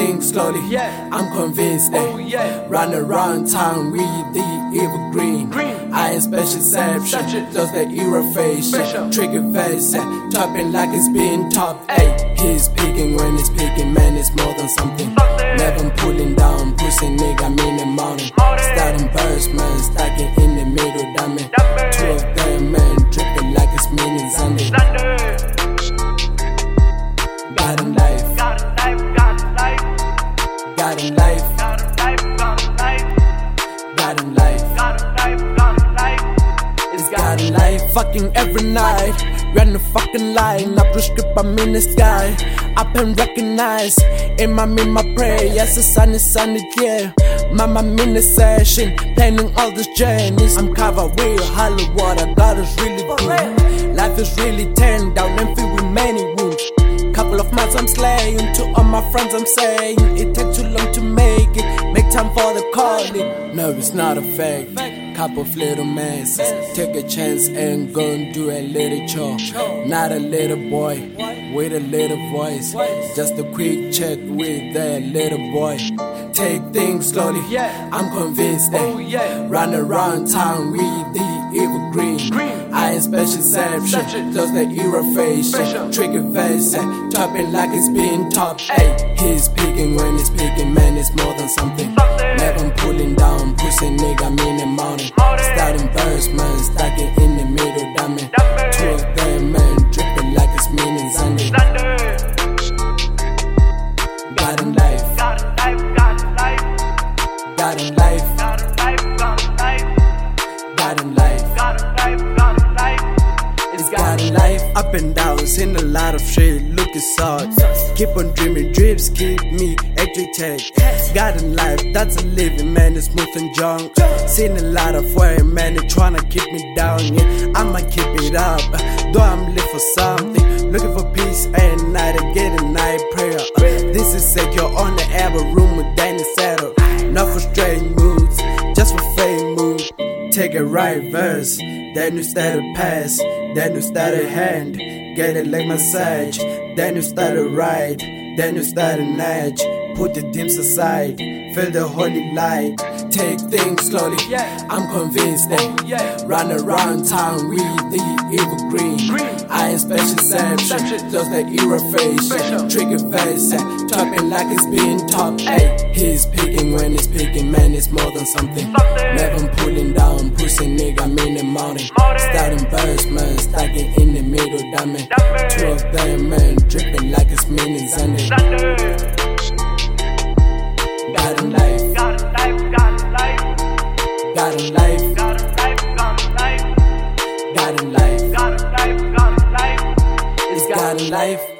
things slowly, I'm convinced that run around town with the evergreen. I ain't special exception, just the era face, trigger face, topping like it's been topped. He's picking when he's picking, man, it's more than something. Never pulling down, pushing nigga, meaning mountain. Starting burst, man, stacking in the middle, diamond. Two of them, man, dripping like it's meaning Sunday. God in life, God in life, God in life, it's God in life. Fucking every night, ran the fucking line. Up the strip, I'm in the sky. Up and recognize, in my prayer. Yes, the sun is sunny, yeah. Mama, I'm in the session, planning all these journeys. I'm covered with hollow water, God is really good. Life is really turned down and filled with many wounds. Couple of months I'm slaying, to all my friends I'm saying it takes too long to make it, make time for the calling. No, it's not a fake, couple of little messes. Take a chance and go and do a little chore. Not a little boy with a little voice, just a quick check with that little boy. Take things slowly, I'm convinced that run around town with the evergreen. I ain't special exception, just the era face, trigger face, topping like it's been topped. He's picking when he's picking, man, it's more than something. Never pulling down, pushing nigga, meaning mountain. Starting burst, man, stacking in the middle, diamond. Two of them, man, dripping like it's meaning Sunday. God in life, God in life, God in life, it's God in life. Up and down, seen a lot of shit, looking sad. Keep on dreaming, dreams keep me agitated. God in life, that's a living, man, it's smooth and junk. Seen a lot of worry, man, they tryna keep me down, yeah. I'ma keep it up, though I'm live for something. Looking for peace and night, I get a night prayer. This is secure on the ever room with Danny Saddle. Not for strange moods, just for fame mood. Take a right verse, then you start a pass, then you start a hand. Get it like massage, then you start a ride, then you start an edge. Put the dims aside, feel the holy light. Take things slowly, I'm convinced that run around town with the evergreen. I ain't special exception, just the era face, trigger face, topping like it's been topped. He's picking when he's picking, man, it's more than something. Never pulling down, pushing nigga, meaning mountain. Starting burst, man, stacking in the middle, diamond. Two of them, man, dripping like it's meaning Sunday. God in life, God in life, God in life, God in life, God in life, it's God in life.